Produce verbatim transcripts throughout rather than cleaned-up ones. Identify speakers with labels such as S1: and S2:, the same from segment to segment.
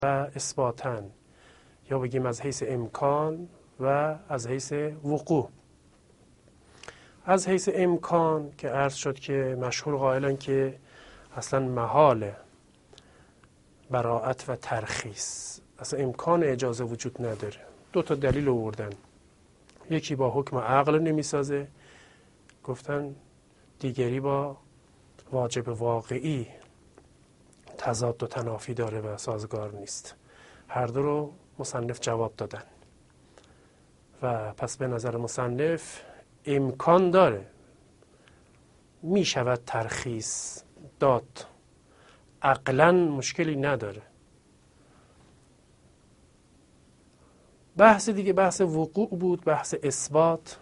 S1: و اثباتاً، یا بگیم از حیث امکان و از حیث وقوع. از حیث امکان که عرض شد که مشهور قائلن که اصلا محال براءت و ترخیص، اصلا امکان اجازه وجود نداره. دو تا دلیل آوردن، یکی با حکم عقل نمیسازه، گفتن دیگری با واجب واقعی تضاد و تنافی داره و سازگار نیست. هر دو رو مصنف جواب دادن و پس به نظر مصنف امکان داره، می شود ترخیص داد، عقلاً مشکلی نداره. بحث دیگه بحث وقوع بود، بحث اثبات.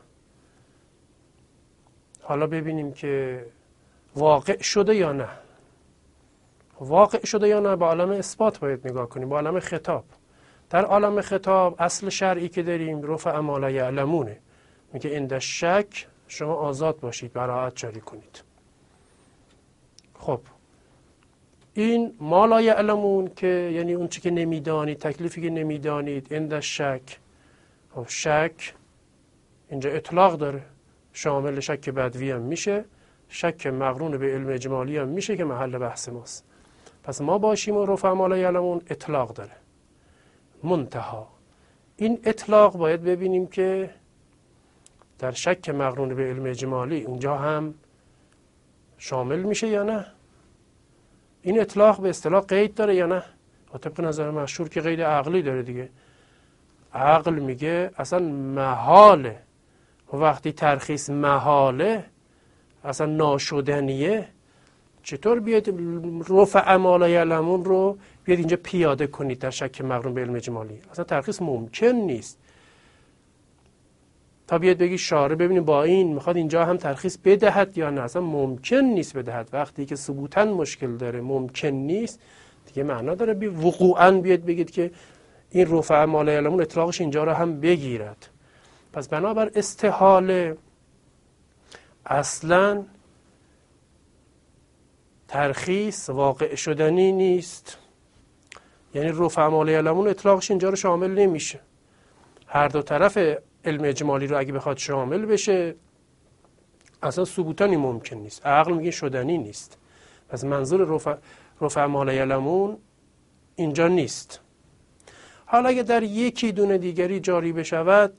S1: حالا ببینیم که واقع شده یا نه. واقع شده یا نه، با عالم اثبات باید نگاه کنیم، با عالم خطاب. در عالم خطاب اصل شرعی که داریم رفع ما لا یعلمونه، میگه عند شک شما آزاد باشید، براءت جاری کنید. خب این ما لا یعلمون که یعنی اون چی که نمیدانید، تکلیفی که نمیدانید، عند شک. خب شک اینجا اطلاق داره، شامل شک بدوی هم میشه، شک مقرون به علم اجمالی هم میشه که محل بحث ماست. پس ما باشیم و رفع ما لا یعلمون اطلاق داره. منتها این اطلاق باید ببینیم که در شک مقرون به علم اجمالی اونجا هم شامل میشه یا نه. این اطلاق به اصطلاح قید داره یا نه. و طبق نظر مشهور که قید عقلی داره دیگه. عقل میگه اصلا محاله، و وقتی ترخیص محاله اصلا ناشدنیه، چطور بیاید رفع ما لا یعلمون رو بیاید اینجا پیاده کنید در شک مقرون به علم اجمالی؟ اصلا ترخیص ممکن نیست. تا بیاد بگی شارع ببینیم با این میخواد اینجا هم ترخیص بدهد یا نه، اصلا ممکن نیست بدهد. وقتی که ثبوتاً مشکل داره، ممکن نیست دیگه، معنا داره بی وقوعاً بیاد بگید که این رفع ما لا یعلمون اطلاقش اینجا رو هم بگیرد. پس بنابر استحاله اصلاً ترخیص واقع شدنی نیست، یعنی رفع ما لا یعلمون اطلاقش اینجا رو شامل نمیشه. هر دو طرف علم اجمالی رو اگه بخواد شامل بشه اصلا ثبوتاً ممکن نیست، عقل میگه شدنی نیست. پس منظور رفع, رفع ما لا یعلمون اینجا نیست. حالا اگه در یکی دونه دیگری جاری بشود،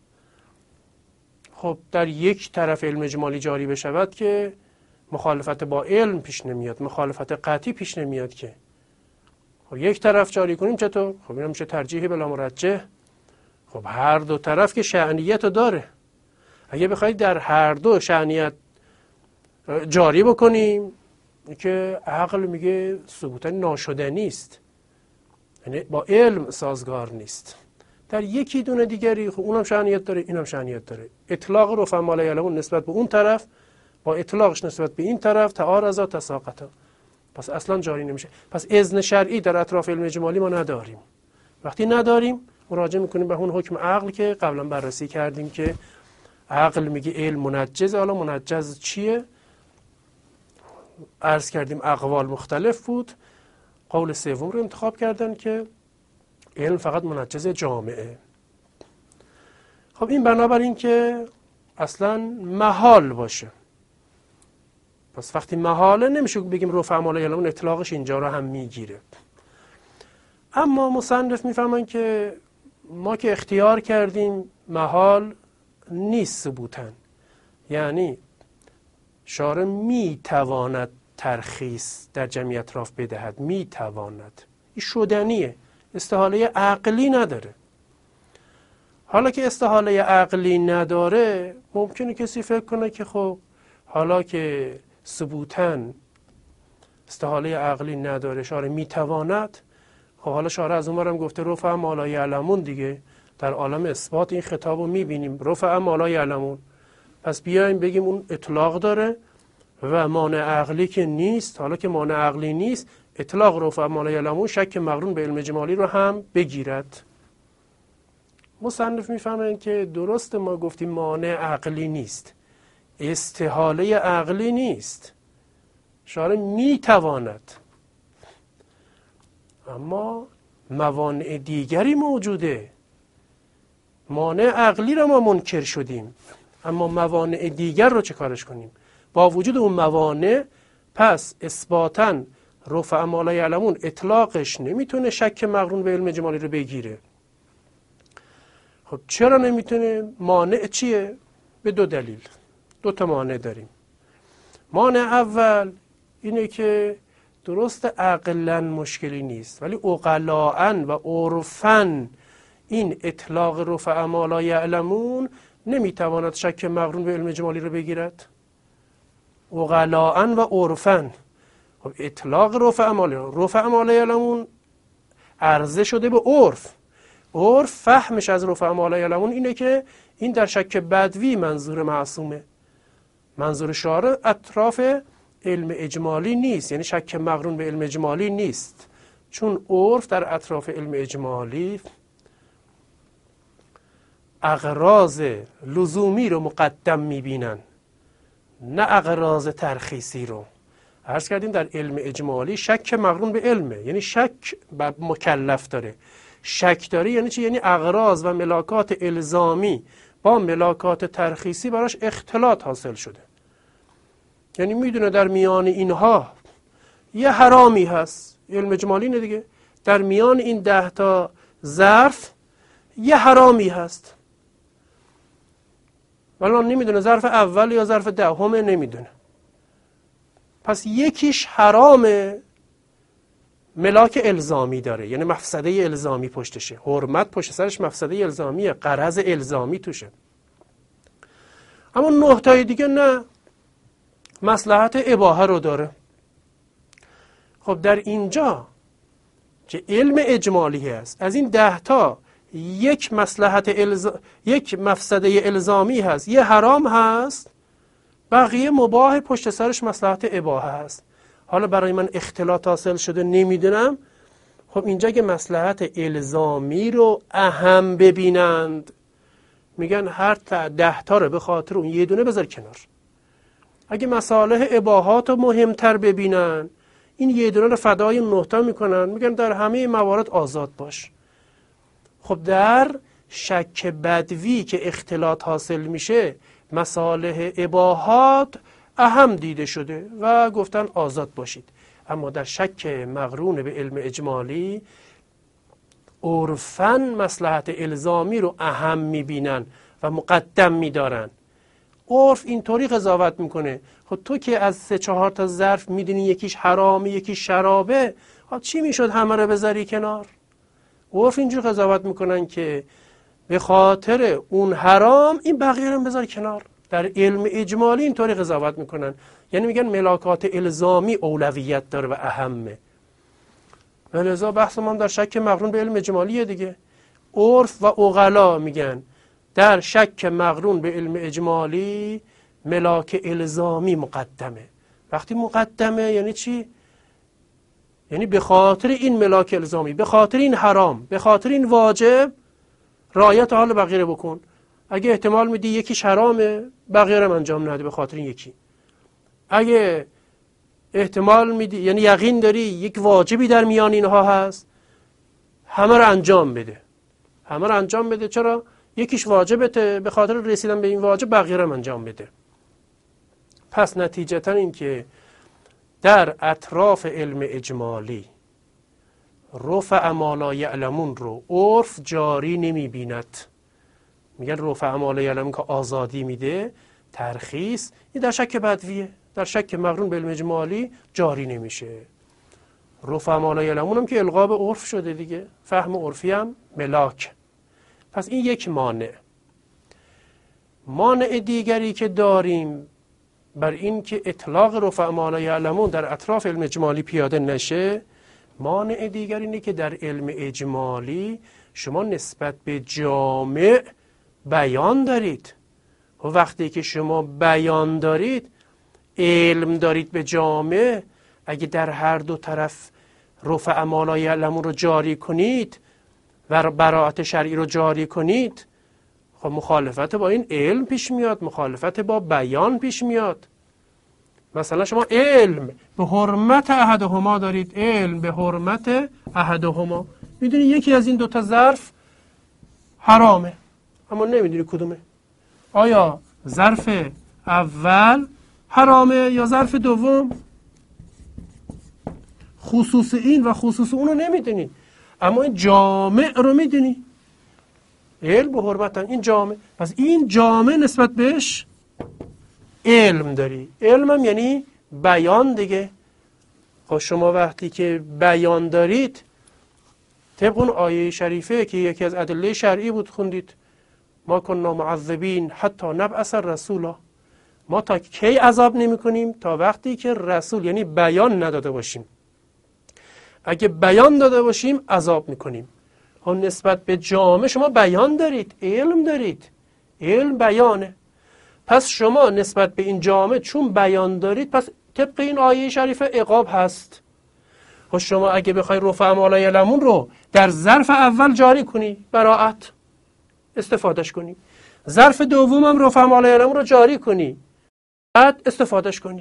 S1: خب در یک طرف علم اجمالی جاری بشود که مخالفت با علم پیش نمیاد، مخالفت قطعی پیش نمیاد که. خب یک طرف جاری کنیم چطور؟ خب این میشه ترجیح بلا مرجح. خب هر دو طرف که شأنیت رو داره، اگه بخواید در هر دو شأنیت جاری بکنیم که عقل میگه ثبوتا ناشدنی است، یعنی با علم سازگار نیست. در یکی دونه دیگری خب اونم شأنیت داره، اینم شأنیت داره. اطلاق رفع ما لا یعلمون نسبت به اون طرف با اطلاقش نسبت به این طرف تعارضا تساقطا، پس اصلا جاری نمیشه. پس اذن شرعی در اطراف علم اجمالی ما نداریم. وقتی نداریم مراجعه میکنیم به اون حکم عقل که قبلا بررسی کردیم که عقل میگه علم منجز. حالا منجز چیه؟ عرض کردیم اقوال مختلف بود، قول سوم رو انتخاب کردن که علم فقط منجز جامعه. خب این بنابراین که اصلا محال باشه. پس وقتی محاله نمیشه بگیم رفع ما لا یعلمون اطلاقش اینجا رو هم میگیره. اما مصنف میفهمن که ما که اختیار کردیم محال نیست ثبوتاً، یعنی شارع میتواند ترخیص در جمعی اطراف بدهد، میتواند، این شدنیه، استحاله عقلی نداره. حالا که استحاله عقلی نداره ممکنه کسی فکر کنه که خب حالا که ثبوتاً استحاله عقلی نداره شارع میتواند، خب حالا شارع از اونورم گفته رفع ما لا یعلمون دیگه. در عالم اثبات این خطاب رو میبینیم، رفع ما لا یعلمون. پس بیایم بگیم اون اطلاق داره و مانع عقلی که نیست. حالا که مانع عقلی نیست، اطلاق رفع ما لا یعلمون شک مقرون به علم اجمالی رو هم بگیرد. مصنف میفهمن که درست ما گفتیم مانع عقلی نیست، استحاله عقلی نیست، شارع میتواند، اما موانع دیگری موجوده. مانع عقلی رو ما منکر شدیم، اما موانع دیگر رو چه کارش کنیم؟ با وجود اون موانع پس اثباتاً رفع ما لا یعلمون اطلاقش نمیتونه شک مقرون به علم اجمالی رو بگیره. خب چرا نمیتونه؟ مانع چیه؟ به دو دلیل. دو تا مانع داریم. مانع اول اینه که درست عقلاً مشکلی نیست، ولی عقلاً و عرفاً این اطلاق رفع ما لا یعلمون نمیتواند شک مقرون به علم اجمالی رو بگیرد. عقلاً و عرفاً. خب اطلاق رفع ما رفع ما لا یعلمون عرضه شده به عرف. عرف فهمش از رفع ما لا یعلمون اینه که این در شک بدوی منظور معصومه. منظور شارع اطراف علم اجمالی نیست، یعنی شک مقرون به علم اجمالی نیست، چون عرف در اطراف علم اجمالی اغراض لزومی رو مقدم میبینن، نه اغراض ترخیصی رو. عرض کردیم در علم اجمالی شک مقرون به علمه، یعنی شک بر مکلف داره. شک داره یعنی چی؟ یعنی اغراض و ملاکات الزامی با ملاکات ترخیصی براش اختلاط حاصل شده. یعنی میدونه در میان اینها یه حرامی هست، علم اجمالی نه دیگه، در میان این ده تا ظرف یه حرامی هست، ولی نمیدونه ظرف اول یا ظرف دهمه، نمیدونه. پس یکیش حرامه، ملاک الزامی داره، یعنی مفسده الزامی پشتشه. حرمت پشت سرش مفسده الزامیه، غرض الزامی توشه. اما نه تای دیگه نه، مصلحت اباحه رو داره. خب در اینجا که علم اجمالی هست، از این ده تا یک مصلحت الز... یک مفسده الزامی هست، یه حرام هست، بقیه مباح پشت سرش مصلحت اباحه هست. حالا برای من اختلاط حاصل شده نمیدونم. خب اینجا که مصلحت الزامی رو اهم ببینند، میگن هر ده تا رو به خاطر اون یه دونه بذار کنار. اگه مصالح اباحات رو مهمتر ببینن، این یه دونه رو فدای نه تا میکنن، میگن در همه موارد آزاد باش. خب در شک بدوی که اختلاط حاصل میشه، مصالح اباحات اهم دیده شده و گفتن آزاد باشید. اما در شک مقرون به علم اجمالی عرفاً مصلحت الزامی رو اهم میبینن و مقدم میدارن. عرف اینطوری قضاوت میکنه. خب تو که از سه چهار تا ظرف میدونی یکیش حرامه یکیش شرابه، خب چی میشد همه رو بذاری کنار؟ عرف اینجور قضاوت میکنن که به خاطر اون حرام این بقیه رو بذار کنار. در علم اجمالی اینطوری قضاوت میکنن، یعنی میگن ملاکات الزامی اولویت داره و اهمه. ولذا بحث ما در شک مقرون به علم اجمالیه دیگه. عرف و عقلا میگن در شک مقرون به علم اجمالی ملاک الزامی مقدمه. وقتی مقدمه یعنی چی؟ یعنی به خاطر این ملاک الزامی، به خاطر این حرام، به خاطر این واجب رعایت حال بقیه رو بکن. اگه احتمال میدی یکیش حرامه، بقیه رو انجام نده به خاطر این یکی. اگه احتمال میدی، یعنی یقین داری یک واجبی در میان اینها هست، همه رو انجام بده. همه رو انجام بده. چرا؟ یکیش واجبته، به خاطر رسیدن به این واجب بقیه رو انجام بده. پس نتیجتا این که در اطراف علم اجمالی رفع ما لا یعلمون رو عرف جاری نمی بیند. میگن رفع ما لا یعلمون که آزادی میده، ترخیص، این در شک بدویه، در شک مقرون به علم اجمالی جاری نمیشه. رفع ما لا یعلمون هم که القا به عرف شده دیگه، فهم عرفی هم ملاک. پس این یک مانع. مانع دیگری که داریم بر این که اطلاق رفع ما لا یعلمون در اطراف علم اجمالی پیاده نشه، مانع دیگر اینه که در علم اجمالی شما نسبت به جامع بیان دارید. و وقتی که شما بیان دارید، علم دارید به جامع، اگه در هر دو طرف رفع ما لا یعلمون رو جاری کنید و براءت شرعی رو جاری کنید، خب مخالفت با این علم پیش میاد، مخالفت با بیان پیش میاد. مثلا شما علم به حرمت احدهما دارید، علم به حرمت احدهما، میدونی یکی از این دوتا ظرف حرامه اما نمیدونی کدومه. آیا ظرف اول حرامه یا ظرف دوم؟ خصوص این و خصوص اون رو نمیدونی اما این جامع رو میدونی. علم به حرمت این جامع، پس این جامع نسبت بهش علم داری. علم هم یعنی بیان دیگه. خب شما وقتی که بیان دارید طبق اون آیه شریفه که یکی از ادله شرعی بود خوندید، ما کننا معذبین حتی نبعث رسولا، ما تا کی عذاب نمی کنیم؟ تا وقتی که رسول یعنی بیان نداده باشیم. اگه بیان داده باشیم عذاب میکنیم. اون نسبت به جامعه شما بیان دارید، علم دارید، علم بیانه. پس شما نسبت به این جامعه چون بیان دارید پس طبق این آیه شریفه عقاب هست. و شما اگه بخوای رفع ما لا یعلمون رو در ظرف اول جاری کنی، براءت استفادهش کنی، ظرف دوم هم رفع ما لا یعلمون رو جاری کنی، بعد استفادهش کنی.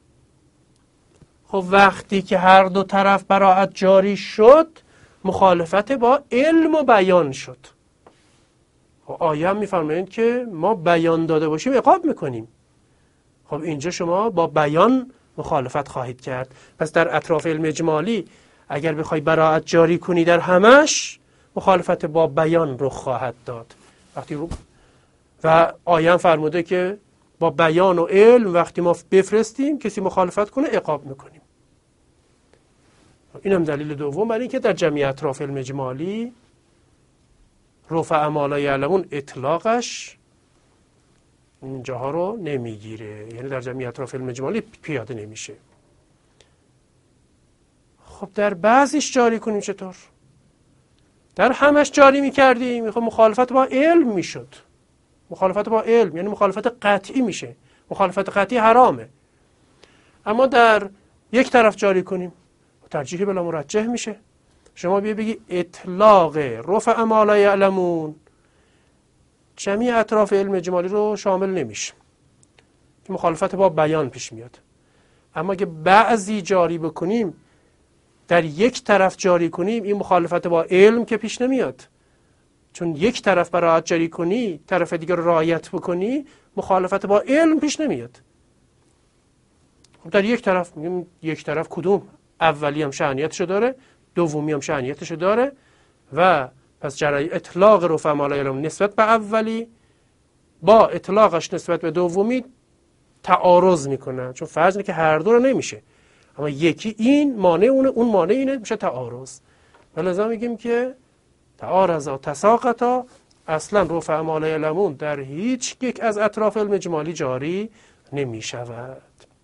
S1: خب وقتی که هر دو طرف براءت جاری شد مخالفت با علم و بیان شد. آیه هم میفرمایند که ما بیان داده باشیم عقاب میکنیم. خب اینجا شما با بیان مخالفت خواهید کرد. پس در اطراف علم اجمالی اگر بخوای براءت جاری کنی در همش مخالفت با بیان رخ خواهد داد. وقتی رو و آیه هم فرموده که با بیان و علم وقتی ما بفرستیم کسی مخالفت کنه عقاب میکنیم. این هم دلیل دوم برای اینکه در جمعی اطراف علم اجمالی رفع ما لا یعلمون اطلاقش اینجاها رو نمیگیره، یعنی در جمعی اطراف علم اجمالی پیاده نمیشه. خب در بعضیش جاری کنیم چطور؟ در همش جاری میکردیم خب مخالفت با علم میشد. مخالفت با علم یعنی مخالفت قطعی میشه. مخالفت قطعی حرامه. اما در یک طرف جاری کنیم ترجیح بلا مرجح میشه. شما بیا بگی اطلاق رفع ما لا یعلمون جمعی اطراف علم اجمالی رو شامل نمیشه که مخالفت با بیان پیش میاد. اما اگه بعضی جاری بکنیم در یک طرف جاری کنیم این مخالفت با علم که پیش نمیاد، چون یک طرف براءت جاری کنی طرف دیگر رو رعایت بکنی مخالفت با علم پیش نمیاد. در یک طرف میگیم یک طرف کدوم؟ اولی هم شأنیتشو داره، دومی هم شأنیتشو داره و پس جرای اطلاق رفع ما لا یعلمون نسبت به اولی با اطلاقش نسبت به دومی تعارض میکنه، چون فرض اینه که هر دو رو نمیشه، اما یکی این مانع اونه اون مانع اینه میشه تعارض. ولذا میگیم که تعارضا تساقطا اصلا رفع ما لا یعلمون در هیچ یک از اطراف علم اجمالی جاری نمیشود.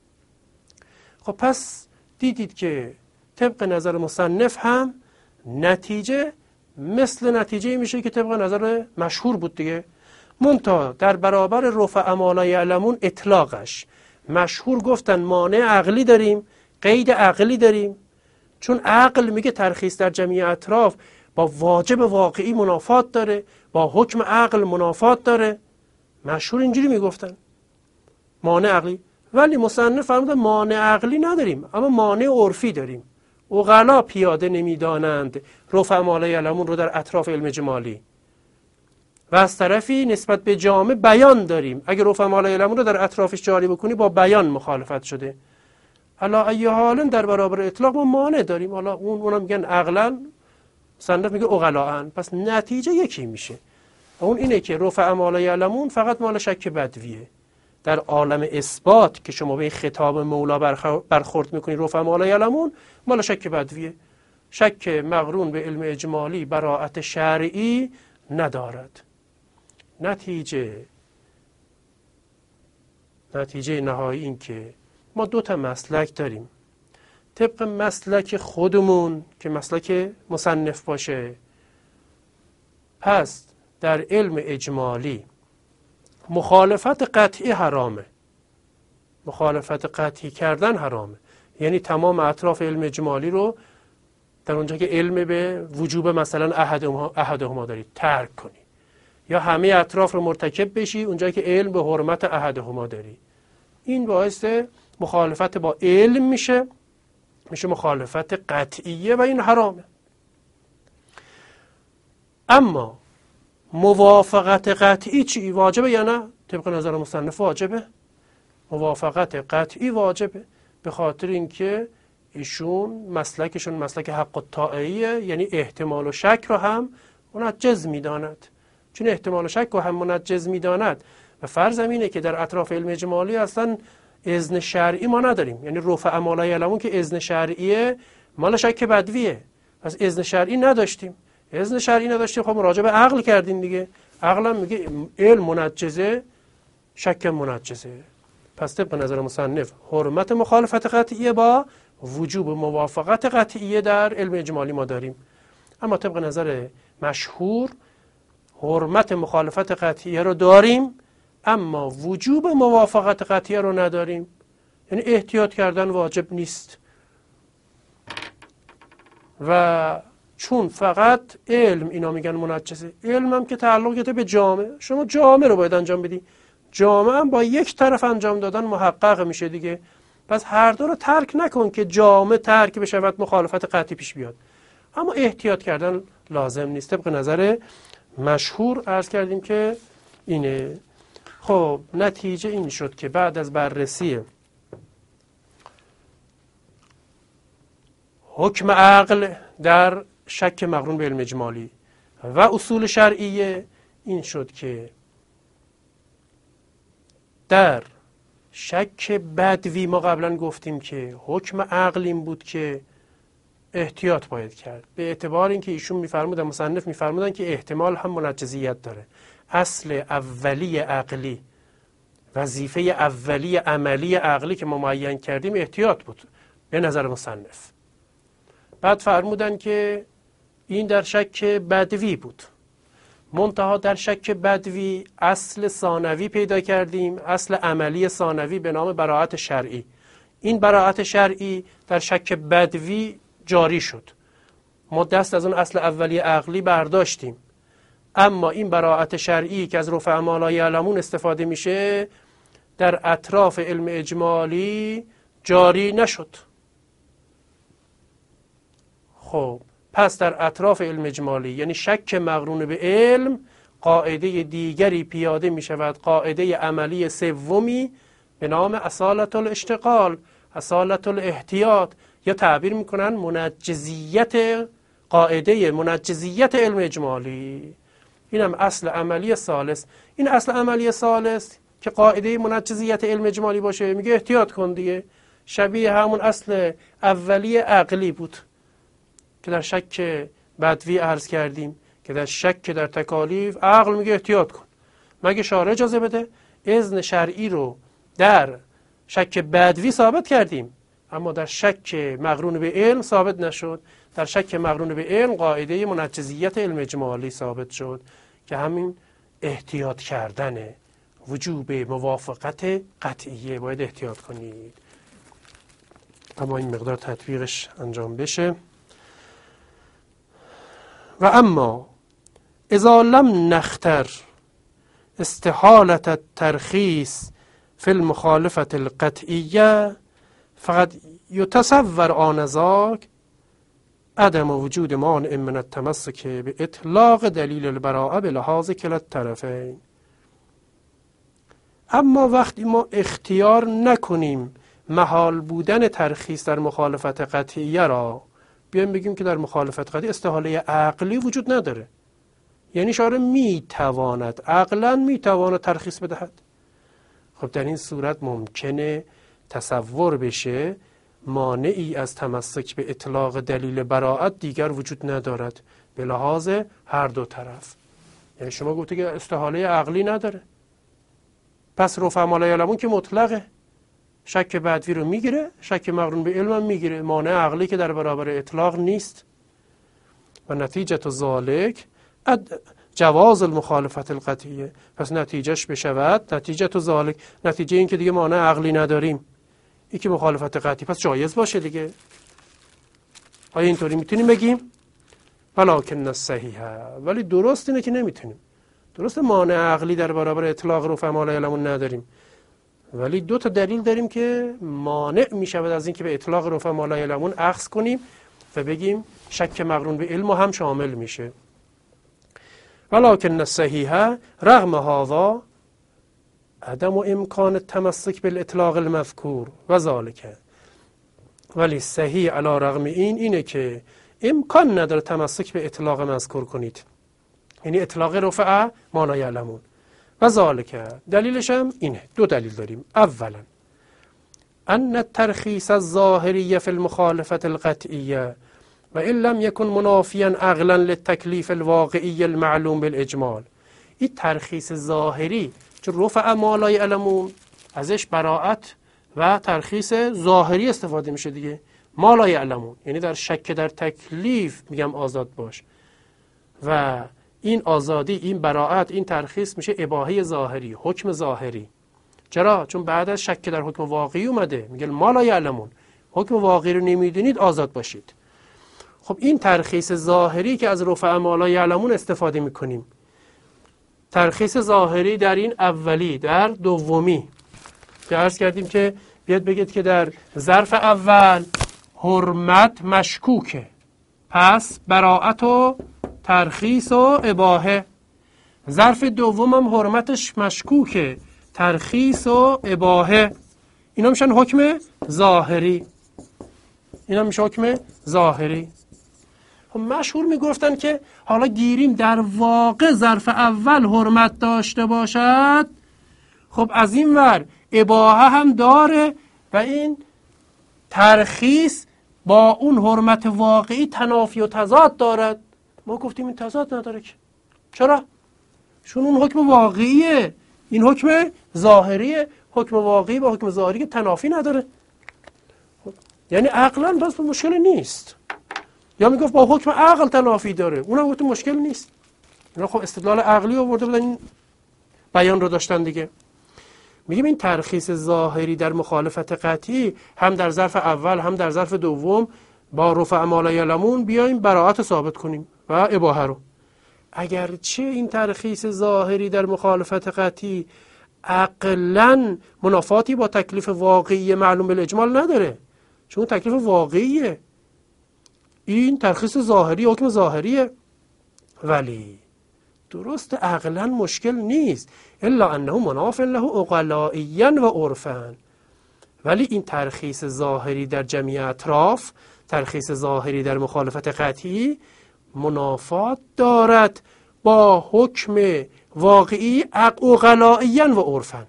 S1: خب پس دیدید که طبق نظر مصنف هم نتیجه مثل نتیجه میشه که طبق نظر مشهور بود دیگه. منتها در برابر رفع ما لا یعلمون اطلاقش مشهور گفتن مانع عقلی داریم، قید عقلی داریم، چون عقل میگه ترخیص در جمعی اطراف با واجب واقعی منافات داره، با حکم عقل منافات داره. مشهور اینجوری میگفتن مانع عقلی. ولی مصنف فرمودن مانع عقلی نداریم اما مانع عرفی داریم. عقلا پیاده نمیدانند رفع ما لا یعلمون رو در اطراف علم اجمالی و از طرفی نسبت به جامع بیان داریم. اگر رفع ما لا یعلمون رو در اطرافش جاری بکنی با بیان مخالفت شده. حالا ای حالا در برابر اطلاق ما مانع داریم. حالا اون اونم میگن عقلا، مصنف میگه عقلاً. پس نتیجه یکی میشه. اون اینه که رفع ما لا یعلمون فقط مال شک بدویه. در عالم اثبات که شما به خطاب مولا برخورد میکنی رفع ما لا یعلمون مال شک بدویه. شک مقرون به علم اجمالی براءت شرعی ندارد. نتیجه نتیجه نهایی این که ما دو تا مسلک داریم. طبق مسلک خودمون که مسلک مصنف باشه، پس در علم اجمالی مخالفت قطعی حرامه. مخالفت قطعی کردن حرامه، یعنی تمام اطراف علم اجمالی رو در اونجا که علم به وجوب مثلا احدهما احدهما دارید ترک کنی، یا همه اطراف رو مرتکب بشی اونجا که علم به حرمت احدهما داری. این باعث مخالفت با علم میشه، میشه مخالفت قطعیه و این حرامه. اما موافقت قطعی چی؟ واجبه یا نه؟ طبق نظر مصنف واجبه. موافقت قطعی واجبه، به خاطر اینکه ایشون مسلکشون مسلک حق الطاعیه، یعنی احتمال و شک رو هم منجز میداند. چون احتمال و شک رو هم منجز میداند و فرض اینه که در اطراف علم اجمالی اصلا اذن شرعی ما نداریم، یعنی رفع ما لا یعلمون که اذن شرعیه مال شک بدویه، پس اذن شرعی نداشتیم. اذن شرعی نداشتیم، خب مراجعه به عقل کردیم دیگه. عقلم میگه علم منجزه، شک منجزه. پس طبق نظر مصنف حرمت مخالفت قطعیه با وجوب موافقت قطعیه در علم اجمالی ما داریم. اما طبق نظر مشهور حرمت مخالفت قطعیه رو داریم، اما وجوب موافقت قطعیه رو نداریم. یعنی احتیاط کردن واجب نیست. و چون فقط علم اینا میگن منجزه، علم هم که تعلق گرفته به جامعه، شما جامعه رو باید انجام بدی، جامعه هم با یک طرف انجام دادن محقق میشه دیگه. پس هر دو رو ترک نکن که جامعه ترک بشود مخالفت قطعی پیش بیاد، اما احتیاط کردن لازم نیست. طبق نظر مشهور عرض کردیم که اینه. خب نتیجه این شد که بعد از بررسی حکم عقل در شک مقرون به علم اجمالی و اصول شرعیه، این شد که در شک بدوی ما قبلا گفتیم که حکم عقل این بود که احتیاط باید کرد، به اعتبار اینکه ایشون میفرمودن، مصنف میفرمودن که احتمال هم منجزیت داره. اصل اولی عقلی، وظیفه اولی عملی عقلی که ما معین کردیم احتیاط بود به نظر مصنف. بعد فرمودن که این در شک بدوی بود، منتها در شک بدوی اصل ثانوی پیدا کردیم، اصل عملی ثانوی به نام براءت شرعی. این براءت شرعی در شک بدوی جاری شد، ما دست از اون اصل اولی عقلی برداشتیم، اما این براءت شرعی که از رفع ما لا یعلمون استفاده میشه در اطراف علم اجمالی جاری نشد. خب پس در اطراف علم اجمالی، یعنی شک مقرون به علم، قاعده دیگری پیاده می شود، قاعده عملی سومی به نام اصالت الاشتغال، اصالت الاحتیاط، یا تعبیر میکنن منجزیت، قاعده منجزیت علم اجمالی. این هم اصل عملی ثالث. این اصل عملی ثالث که قاعده منجزیت علم اجمالی باشه، میگه احتیاط کن دیگه، شبیه همون اصل اولی عقلی بود که در شک بدوی عرض کردیم، که در شک در تکالیف عقل میگه احتیاط کن. مگه شارع اجازه بده؟ اذن شرعی رو در شک بدوی ثابت کردیم، اما در شک مقرون به علم ثابت نشد. در شک مقرون به علم قاعده منجزیت علم اجمالی ثابت شد که همین احتیاط کردنه، وجوب موافقت قطعیه، باید احتیاط کنید. اما این مقدار تطبیقش انجام بشه. و اما اذا لم نختر استحالت الترخیص فی المخالفت القطعیه فقط یتصور آنذاک عدم وجود مانع من التمسک به اطلاق دلیل البراءه به لحاظ کلا الطرفین. اما وقتی ما اختیار نکنیم محال بودن ترخیص در مخالفت قطعیه را، بیایم بگیم که در مخالفت قطعی استحاله عقلی وجود نداره، یعنی شارع میتواند، عقلا میتواند ترخیص بدهد، خب در این صورت ممکنه تصور بشه مانعی از تمسک به اطلاق دلیل براءت دیگر وجود ندارد به لحاظ هر دو طرف. یعنی شما گفته که استحاله عقلی نداره، پس رفع ما لا یعلمون که مطلقه، شک بدوی رو میگیره، شک مقرون به علم هم میگیره، مانع عقلی که در برابر اطلاق نیست. و نتیجه ذالک جواز المخالفت القطعیه، پس نتیجهش بشود نتیجه ذالک، نتیجه این که دیگه مانع عقلی نداریم، این که مخالفت قطعی پس جایز باشه دیگه. آیا اینطوری میتونیم بگیم؟ ولکن الصحیح، ولی درست اینه که نمیتونیم. درست مانع عقلی در برابر اطلاق رفع ما لا یعلمون نداریم، ولی دو تا دلیل داریم که مانع میشود از اینکه به اطلاق رفع ما لا یعلمون اخذ کنیم و بگیم شک مقرون به علم هم شامل میشه. ولکن الصحیح رغم هذا عدم امکان التمسک بالاطلاق المذکور و ذالک، ولی صحیح علی رغم این اینه که امکان نداره تمسک به اطلاق مذکور کنید، یعنی اطلاق رفع ما لا یعلمون. و ذالک دلیلش هم اینه، دو دلیل داریم. اولا ان الترخیص الظاهری فی المخالفة القطعیه و ان لم یکن منافیا عقلا للتکلیف الواقعی المعلوم بالاجمال. این ترخیص ظاهری چون رفع ما لا یعلمون ازش براءت و ترخیص ظاهری استفاده میشه دیگه. ما لا یعلمون یعنی در شک در تکلیف میگم آزاد باش، و این آزادی، این براءت، این ترخیص میشه اباحه ظاهری، حکم ظاهری. چرا؟ چون بعد از شک در حکم واقعی اومده، میگه ما لا یعلمون، حکم واقعی رو نمیدونید آزاد باشید. خب این ترخیص ظاهری که از رفع ما لا یعلمون استفاده میکنیم، ترخیص ظاهری در این اولی، در دومی که عرض کردیم که بیاد بگید که در ظرف اول حرمت مشکوکه، پس براءت و ترخیص و اباحه. ظرف دوم هم حرمتش مشکوکه، ترخیص و اباحه. اینا میشن حکم ظاهری، اینا میشه حکم ظاهری. خب مشهور میگفتن که حالا گیریم در واقع ظرف اول حرمت داشته باشد، خب از این ور اباحه هم داره و این ترخیص با اون حرمت واقعی تنافی و تضاد دارد. ما گفتیم این تضاد نداره که. چرا؟ چون اون حکم واقعیه، این حکم ظاهریه. حکم واقعی با حکم ظاهری تنافی نداره، یعنی عقلا بس مشکل نیست. یا میگفت با حکم عقل تنافی داره، اونم گفت مشکل نیست. اینا خب استدلال عقلی آورده بودن، این بیان رو داشتن دیگه. میگیم این ترخیص ظاهری در مخالفت قطعی هم در ظرف اول هم در ظرف دوم با رفع ما لا یعلمون بیایم براءت ثابت کنیم و اباحه رو. اگرچه این ترخیص ظاهری در مخالفت قطعی عقلاً منافاتی با تکلیف واقعی معلوم بالاجمال نداره، چون تکلیف واقعیه، این ترخیص ظاهری حکم ظاهریه، ولی درست عقلاً مشکل نیست. الا انه مناف له عقلائیاً و عرفاً. ولی این ترخیص ظاهری در جمیع اطراف، ترخیص ظاهری در مخالفت قطعی منافات دارد با حکم واقعی عقلائیاً و عرفاً.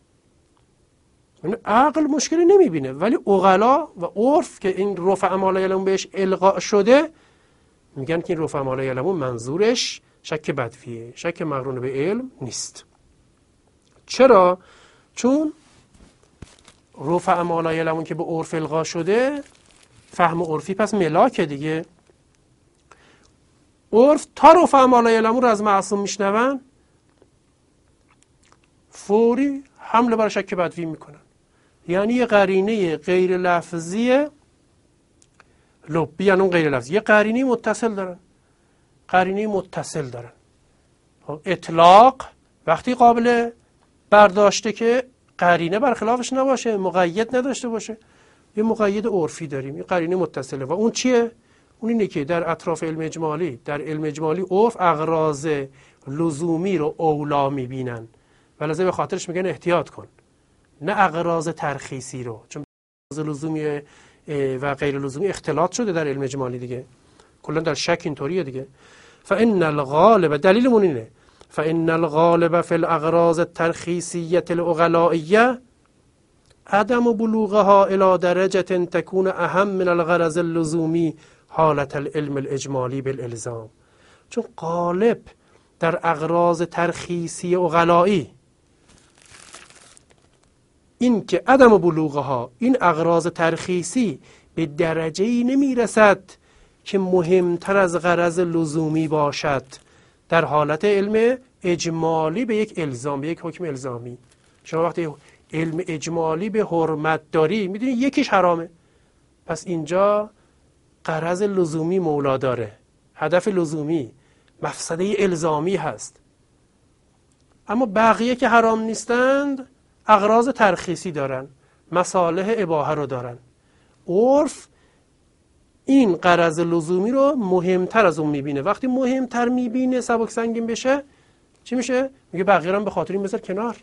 S1: عقل مشکلی نمیبینه، ولی عقلا و عرف که این رفع ما لا یعلمون بهش القاء شده میگن که این رفع ما لا یعلمون منظورش شک بدویه، شک مقرون به علم نیست. چرا؟ چون رفع ما لا یعلمون که به عرف القاء شده، فهم عرفی پس ملاکه دیگه. عرف تا رفع ما لا یعلمون رو از معصوم میشنون، فوری حمله بر شک بدوی میکنن. یعنی یه قرینه غیر لفظی لبی، یعنی اون غیر لفظی، یه قرینه متصل دارن، قرینه متصل دارن. اطلاق وقتی قابل برداشته که قرینه برخلافش نباشه، مقید نداشته باشه. یه مقید عرفی داریم، یه قرینه متصله، و اون چیه؟ اون اینه که در اطراف علم اجمالی، در علم اجمالی عرف اغراض لزومی رو اولا میبینن و لذا به خاطرش میگن احتیاط کن، نه اغراض ترخیصی رو، چون اغراض لزومی و غیر لزومی اختلاط شده در علم اجمالی دیگه، کلا در شک اینطوریه دیگه. فان الغالب، دلیلمون اینه، فان الغالب فی الاغراض الترخیصیه العقلائیه عدم بلوغها الى درجه تكون اهم من الغرض اللزومی حالت العلم الاجمالی بالالزام. چون غالب در اغراض ترخیصی عقلائی این که عدم بلوغها، این اغراض ترخیصی به درجه‌ای نمیرسد که مهمتر از غرض لزومی باشد در حالت علم اجمالی به یک الزام، به یک حکم الزامی. شما وقتی علم اجمالی به حرمت داری میدونی یکیش حرامه، پس اینجا غرض لزومی مولا داره، هدف لزومی، مفسده الزامی هست. اما بقیه که حرام نیستند اغراض ترخیصی دارن، مصالح اباحه رو دارن. عرف این غرض لزومی رو مهمتر از اون میبینه. وقتی مهمتر میبینه سبک سنگین بشه چی میشه؟ میگه بقیه رو هم به خاطر این بذار کنار.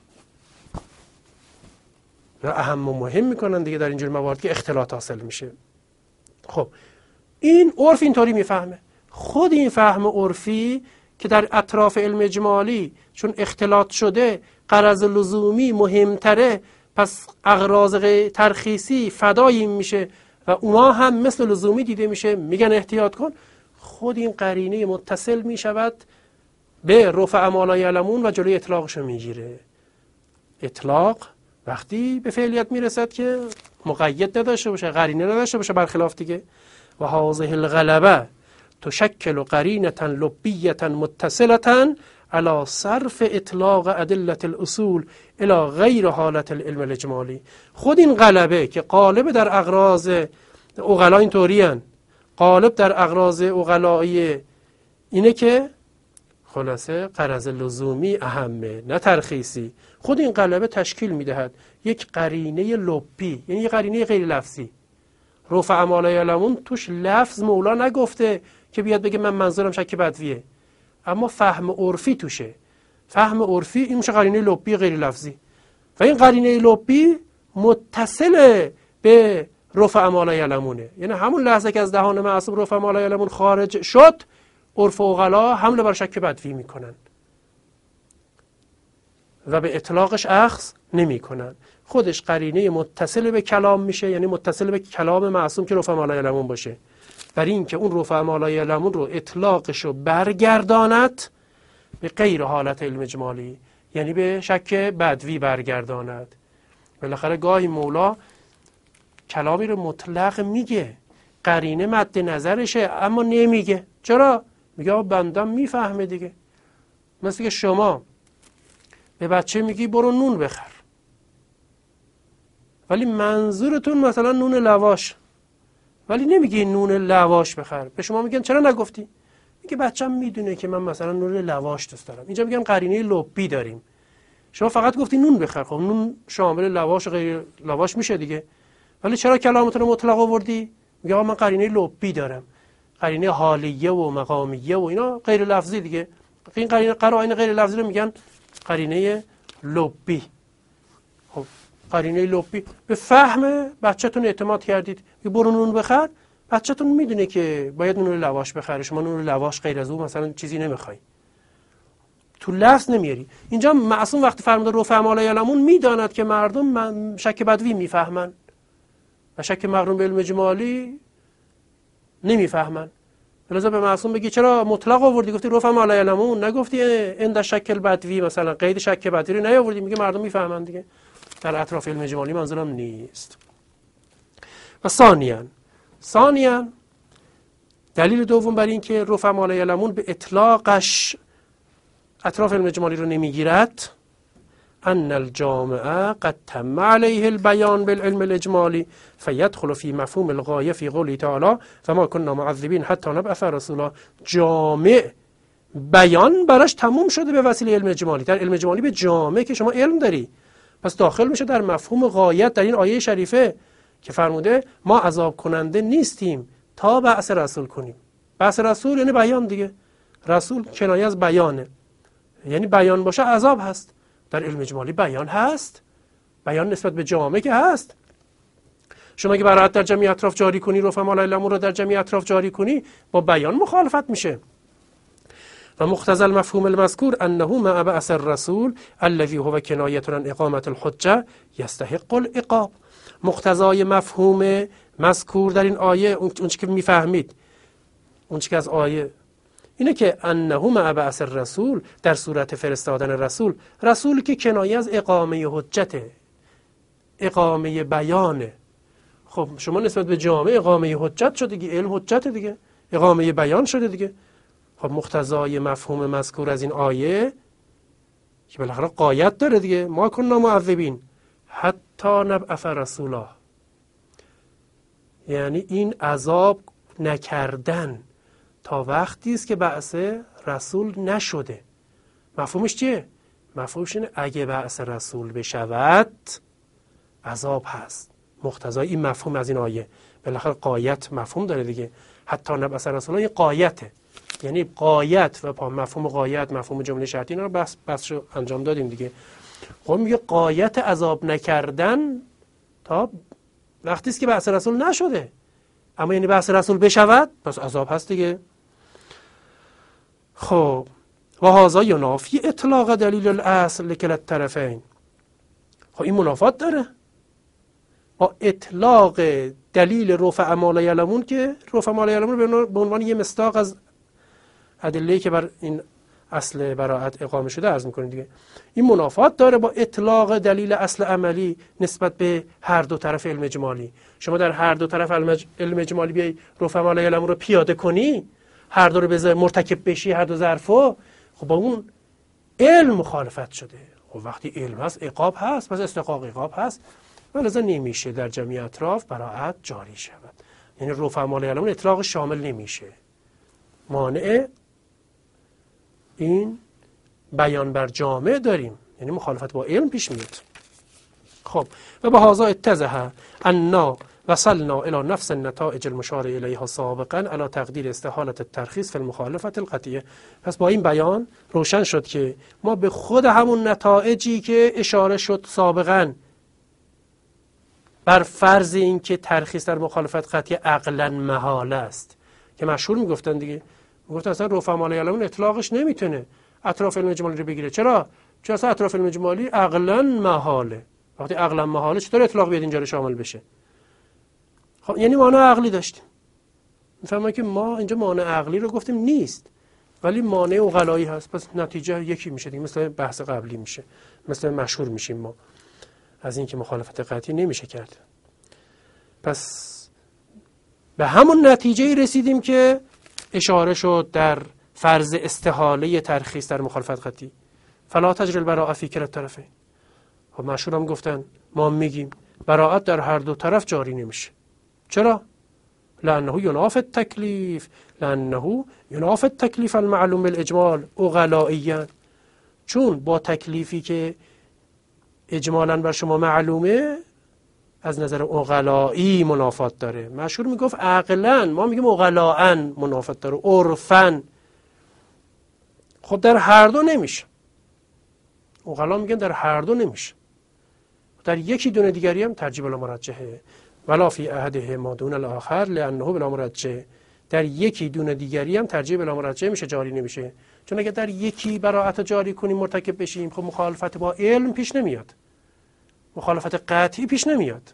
S1: و اهم و مهم میکنن دیگه در اینجور موارد که اختلاط حاصل میشه. خب این عرف اینطوری میفهمه. خود این فهم عرفی که در اطراف علم اجمالی چون اختلاط شده غرض لزومی مهمتره، پس اغراض ترخیصی فدای میشه و اونا هم مثل لزومی دیده میشه، میگن احتیاط کن. خود این قرینه متصل میشود به رفع ما لا یعلمون و جلوی اطلاقشو میگیره. اطلاق وقتی به فعلیت میرسد که مقید نداشته باشه، قرینه نداشته باشه، برخلاف دیگه. و هذه الغلبه تشکل قرینه لبیه متصله علی صرف اطلاق ادله الاصول الی غیر حالت العلم الاجمالی. خود این غلبه که غالب در اغراض عقلا اینطوری ان، غالب در اغراض عقلایی اینه که خلاصه غرض لزومی اهمه نه ترخیصی. خود این غلبه تشکیل میدهد یک قرینه لبی، یعنی یک قرینه غیر لفظی. رفع ما لا یعلمون توش لفظ مولا نگفته که بیاد بگه من منظورم شک بدویه، اما فهم عرفی توشه. فهم عرفی این میشه قرینه لبی غیر لفظی و این قرینه لبی متصل به رفع ما لا یعلمونه. یعنی همون لحظه که از دهان معصوم رفع ما لا یعلمون خارج شد، عرف و عقلا حمله بر شک بدوی میکنن و به اطلاقش اخذ نمیکنن. خودش قرینه متصل به کلام میشه، یعنی متصل به کلام معصوم که رفع ما لا یعلمون باشه، برای این که اون رفع ما لا یعلمون رو اطلاقشو برگرداند به غیر حالت علم اجمالی، یعنی به شک بدوی برگرداند. بالاخره گاهی مولا کلامی رو مطلق میگه، قرینه مد نظرشه اما نمیگه. چرا؟ میگه بندم میفهمه دیگه. مثل که شما به بچه میگی برو نون بخر، ولی منظورتون مثلا نون لواش، ولی نمیگی نون لواش بخر. به شما میگن چرا نگفتی؟ میگه بچه‌م میدونه که من مثلا نون لواش دوست دارم. اینجا میگن قرینه لبی داریم. شما فقط گفتی نون بخر، خب نون شامل لواش و غیر لواش میشه دیگه، ولی چرا کلامتون رو مطلق آوردی؟ میگه من قرینه لبی دارم، قرینه حالیه و مقامیه و اینا غیر لفظی دیگه. این قرینه قرائن غیر لفظی رو میگن قرینه لبی. خب قرینه لبی به فهم بچه‌تون اعتماد کردید که برو نون بخر، بچه‌تون میدونه که باید نون لواش بخره، شما نون لواش غیر از اون مثلا چیزی نمیخوای، تو لفظ نمیاری. اینجا معصوم وقتی فرموده رفع ما لا یعلمون میداند که مردم شک بدوی میفهمن و شک مقرون به علم اجمالی نمیفهمن. لذا به معصوم بگی چرا مطلق آوردی؟ گفتی رفع ما لا یعلمون، نگفتی عند شک بدوی، مثلا قید شک بدوی رو نیاوردی. میگه مردم میفهمن دیگه، در اطراف علم اجمالی منظورم نیست. و ثانیاً ثانیاً دلیل دوم برای این که رفع ما لا یعلمون به اطلاقش اطراف علم اجمالی رو نمیگیرد، ان الجامعه قد تم علیه البیان بالعلم الاجمالی فیدخل فی مفهوم الغایه فی قوله تعالی فما كنا معذبین حتی نبعث رسولا. جامع بیان براش تموم شده به وسیله علم اجمالی. در علم اجمالی به جامع که شما علم داری، پس داخل میشه در مفهوم غایت در این آیه شریفه که فرموده ما عذاب کننده نیستیم تا بعث رسول کنیم. بعث رسول یعنی بیان دیگه، رسول کنایه از بیانه، یعنی بیان باشه عذاب هست. در علم اجمالی بیان هست، بیان نسبت به جامعه که هست. شما اگه برات در جمعی اطراف جاری کنی، رفع ما لا یعلمون رو در جمعی اطراف جاری کنی، با بیان مخالفت میشه. و مقتضی المفهوم المذکور انه مع بعث الرسول الذي هو کنایه عن اقامه الحجه یستحق العقاب. مقتضای مفهوم مذکور در این آیه، اون چیزی که میفهمید، اون چیزی که از آیه اینه که انه مع بعث الرسول، در صورت فرستادن رسول، رسول که کنایه از اقامه حجته، اقامه بیانه. خب شما نسبت به جامعه اقامه حجت شده دیگه، علم حجت دیگه، اقامه بیان شده دیگه. خب مقتضای مفهوم مذکور از این آیه که بالاخره غایت داره دیگه، ما کنا معذبین حتی نبعث رسولا، یعنی این عذاب نکردن تا وقتی است که بعث رسول نشده. مفهومش چیه؟ مفهومش اینه اگه بعث رسول بشود عذاب هست. مقتضای این مفهوم از این آیه. بالاخره غایت مفهوم داره دیگه. حتی نبعث رسولا این غایته، یعنی غایت و با مفهوم غایت، مفهوم جمله شرطی، اینا رو بس بس رو انجام دادیم دیگه. خب میگه غایت عذاب نکردن تا وقتی است که بعث رسول نشده. اما یعنی بعث رسول بشود پس عذاب هست دیگه. خب و هذا ینافی اطلاق دلیل الاصل لکلا الطرفین. خب این منافات داره با اطلاق دلیل رفع ما لا یعلمون، که رفع ما لا یعلمون رو به عنوان یه مصداق از ادله‌ای که بر این اصل براءت اقامه شده عرض می‌کنیم دیگه. این منافات داره با اطلاق دلیل اصل عملی نسبت به هر دو طرف علم اجمالی. شما در هر دو طرف علم اجمالی بیای رفع ما لا یعلمون رو پیاده کنی، هر دو رو به مرتکب بشی، هر دو ظرفو، خب با اون علم مخالفت شده. خب وقتی علم هست عقاب هست، پس استحقاق عقاب هست، ولذا نمیشه در جمعی اطراف براءت جاری شود. یعنی رفع ما لا یعلمون اطلاق شامل نمیشه، مانع این بیان بر جامع داریم، یعنی مخالفت با علم پیش میاد. خب و به هذا اتضح انا وصلنا الى نفس النتائج المشار الیها سابقا على تقدیر استحالة الترخیص فی المخالفة القطعیه. پس با این بیان روشن شد که ما به خود همون نتایجی که اشاره شد سابقا بر فرض این که ترخیص در مخالفت قطعی عقلا محال است، که مشهور میگفتن دیگه، میگفتن اصلا رفع ما لا یعلمون اطلاقش نمیتونه اطراف علم اجمالی رو بگیره. چرا؟ چون اصلا اطراف علم اجمالی عقلا محاله. وقتی عقلا محاله چطور اطلاق بیاد اینجا رو شامل بشه؟ خب یعنی مانع عقلی داشتیم. میفهمم که ما اینجا مانع عقلی رو گفتیم نیست، ولی مانع عقلایی هست، پس نتیجه یکی میشه دیگه، مثل بحث قبلی میشه، مثل مشهور میشیم ما از اینکه مخالفت قطعی نمیشه کرد. پس به همون نتیجه رسیدیم که اشاره شد در فرض استحاله ترخیص در مخالفت قطعی. فلا تجری البراءة فی کلا الطرفین. خب مشهور هم گفتن، ما میگیم براءت در هر دو طرف جاری نمیشه. چرا؟ لانه ینافی التکلیف، لانه ینافی التکلیف المعلوم بالاجمال عقلائیا. چون با تکلیفی که اجمالاً بر شما معلومه از نظر عقلایی منافات داره. مشهور میگفت عقلاً، ما میگیم عقلاً منافات داره، عرفاً. خب در هر دو نمیشه. عقلا میگن در هر دو نمیشه. در یکی دونه دیگری هم ترجیح بلا مرجحه. ولا فی احدهما دون الاخر لانه بلا مرجح. در یکی دونه دیگری هم ترجیح بلا مرجح میشه، جاری نمیشه. چون اگه در یکی براءت جاری کنیم مرتکب بشیم، خب مخالفت با علم پیش نمیاد، مخالفت قطعی پیش نمیاد.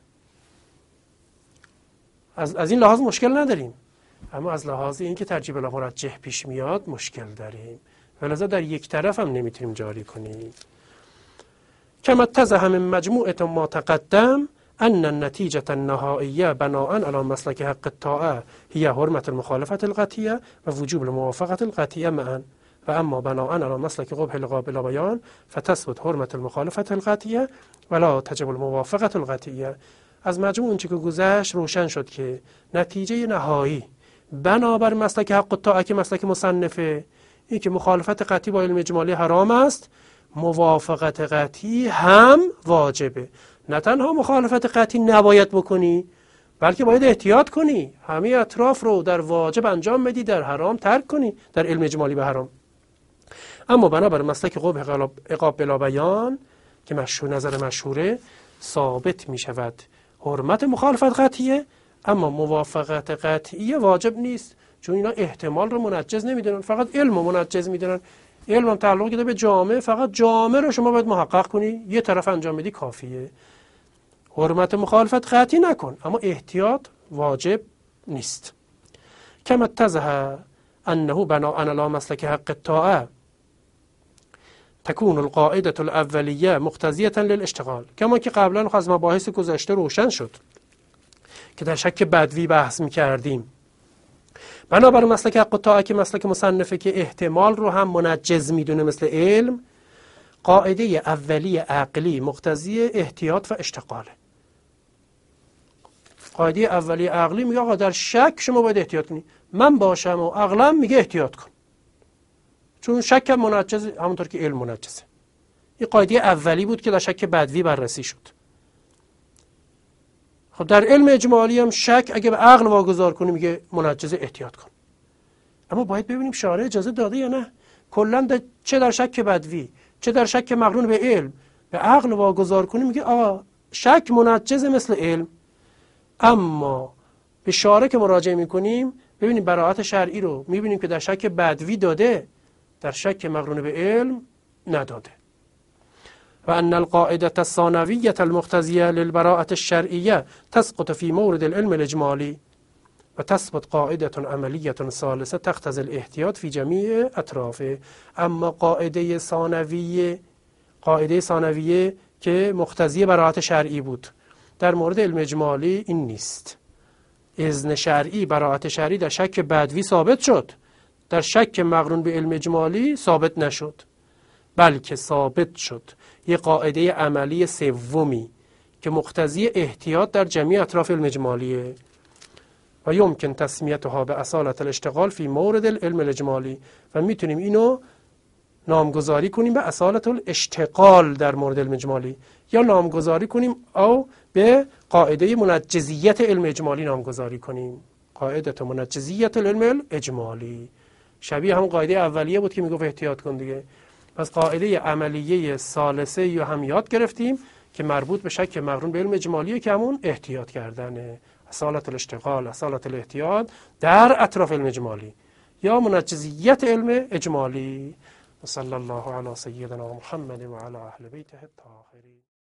S1: از از این لحاظ مشکل نداریم، اما از لحاظ اینکه ترجیح بلا مرجح پیش میاد مشکل داریم. ولذا در یک طرف هم نمیتونیم جاری کنیم. کما اتضح من مجموعة ما تقدم ان النتیجة النهائیه بناء علی مسلک حق الطاعه هي حرمة المخالفة القطعیه و وجوب الموافقة القطعیه معا، و اما بناء علی مسلک قبح العقاب بلا بیان فتثبت حرمة المخالفة القطعیه ولا تجب الموافقة القطعیه. از مجموع اون چه که گذشت روشن شد که نتیجه نهایی بنابر مسلک حق الطاعه که مسلک مصنفه، این که مخالفت قطعی با علم اجمالی حرام است، موافقت قطعی هم واجبه. نه تنها مخالفت قطعی نباید بکنی، بلکه باید احتیاط کنی، همه اطراف رو در واجب انجام بدی، در حرام ترک کنی، در علم اجمالی به حرام. اما بنابر مسلک قبح عقاب بلا بیان که مشهور نظر مشهوره، ثابت می شود حرمت مخالفت قطعیه، اما موافقت قطعی واجب نیست، چون اینا احتمال رو منجز نمیدونن، فقط علم رو منجز میدونن. علم هم تعلق داره به جامعه، فقط جامعه رو شما باید محقق کنی، یه طرف انجام بدی کافیه. حرمت مخالفت قطعی نکن، اما احتیاط واجب نیست. کما اتضح انه بناء علی مسلک حق الطاعه تكون القاعده الاولیه مقتضیه للاشتغال. کما که قبلا از مباحث گذشته روشن شد که در شک بدوی بحث می‌کردیم، بنابر مسلک حق الطاعه که مسلک مصنفه که احتمال رو هم منجز میدونه مثل علم، قاعده اولی عقلی مقتضی احتیاط و اشتغاله. قاعده اولی عقلی میگه آقا در شک شما باید احتیاط کنی، من باشم و عقلم میگه احتیاط کن، چون شک هم منجز همونطور که علم منجزه. این قاعده اولی بود که در شک بدوی بررسی شد. خب در علم اجمالی هم شک اگه به عقل واگذار کنیم میگه منجز احتیاط کن. اما باید ببینیم شارع اجازه داده یا نه. کلا چه در شک بدوی چه در شک مقرون به علم به عقل واگذار کنیم میگه آقا شک منجز مثل علم. اما به شارع که مراجعه میکنیم ببینیم براءت شرعی رو میبینیم که در شک بدوی داده، در شک مقرون به علم نداده. و ان القاعده الثانویه المقتضیه للبراءة الشرعیه تسقط فی مورد العلم الاجمالی و تثبت قاعده عملیه ثالثه تقتضی الاحتیاط فی جمیع اطرافه. اما قاعده ثانویه قاعده ثانویه که مقتضی براءت شرعی بود در مورد علم اجمالی این نیست. اذن شرعی براءت شرعی در شک بدوی ثابت شد، در شک مقرون به علم اجمالی ثابت نشد، بلکه ثابت شد یک قاعده عملی سومی که مقتضی احتیاط در جمیع اطراف علم اجمالیه و یمکن تسمیتها به اصالة الاشتغال فی مورد العلم الاجمالی و میتونیم اینو نامگذاری کنیم به اصالة الاشتغال در مورد علم اجمالی یا نامگذاری کنیم او به قاعده منجزیت علم اجمالی نامگذاری کنیم. قاعده منجزیت العلم الاجمالی شبیه هم قاعده اولیه بود که میگفت احتیاط کن دیگه. پس قاعده عملیه ثالثه یا هم یاد گرفتیم که مربوط به شک مقرون به علم اجمالیه که همون احتیاط کردنه. اصالة الاشتغال، اصالة الاحتیاط در اطراف علم اجمالی یا منجزیت علم اجمالی. صلی الله علی سیدنا محمد و علی اهل بیته الطاهرین.